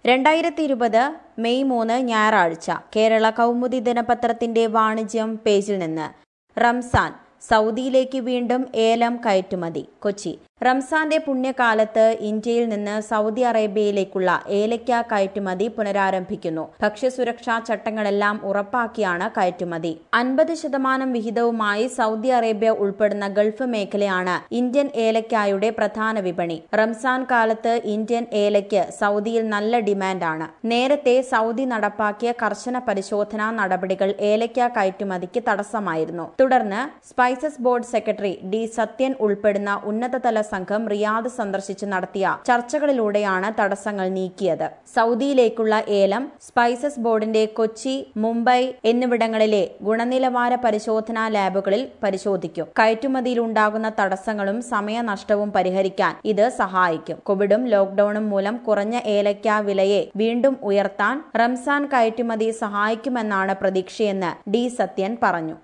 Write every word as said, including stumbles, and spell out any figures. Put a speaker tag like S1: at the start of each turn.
S1: രണ്ടായിരത്തി ഇരുപത് മെയ് മൂന്ന് ഞായറാഴ്ച കേരള കൗമുദി ദിനപത്രത്തിന്റെ വാണിജ്യം പേജിൽ നിന്ന് റംസാൻ സൗദിയിലേക്ക് വീണ്ടും ഏലം കയറ്റുമതി. കൊച്ചി. റംസാന്റെ പുണ്യകാലത്ത് ഇന്ത്യയിൽ നിന്ന് സൗദി അറേബ്യയിലേക്കുള്ള ഏലക്ക കയറ്റുമതി പുനരാരംഭിക്കുന്നു. ഭക്ഷ്യസുരക്ഷാ ചട്ടങ്ങളെല്ലാം ഉറപ്പാക്കിയാണ് കയറ്റുമതി. അൻപത് ശതമാനം വിഹിതവുമായി സൗദി അറേബ്യ ഉൾപ്പെടുന്ന ഗൾഫ് മേഖലയാണ് ഇന്ത്യൻ ഏലക്കായുടെ പ്രധാന വിപണി. റംസാൻ കാലത്ത് ഇന്ത്യൻ ഏലയ്ക്ക് സൗദിയിൽ നല്ല ഡിമാൻഡാണ്. നേരത്തെ സൗദി നടപ്പാക്കിയ കർശന പരിശോധനാ നടപടികൾ ഏലക്ക കയറ്റുമതിക്ക് തടസ്സമായിരുന്നു. തുടർന്ന് Spices Board secretary D Sathyan ഉൾപ്പെടുന്ന ഉന്നതതല സംഘം റിയാദ് സന്ദർശിച്ച് നടത്തിയ ചർച്ചകളിലൂടെയാണ് തടസ്സങ്ങൾ നീക്കിയത്. സൗദിയിലേക്കുള്ള ഏലം സ്പൈസസ് ബോർഡിന്റെ കൊച്ചി, മുംബൈ എന്നിവിടങ്ങളിലെ ഗുണനിലവാര പരിശോധനാ ലാബുകളിൽ പരിശോധിക്കും. കയറ്റുമതിയിലുണ്ടാകുന്ന തടസ്സങ്ങളും സമയനഷ്ടവും പരിഹരിക്കാൻ ഇത് സഹായിക്കും. കോവിഡും ലോക്ഡൌണും മൂലം കുറഞ്ഞ ഏലക്ക വിലയെ വീണ്ടും ഉയർത്താൻ റംസാൻ കയറ്റുമതി സഹായിക്കുമെന്നാണ് പ്രതീക്ഷയെന്ന് ഡി സത്യൻ പറഞ്ഞു.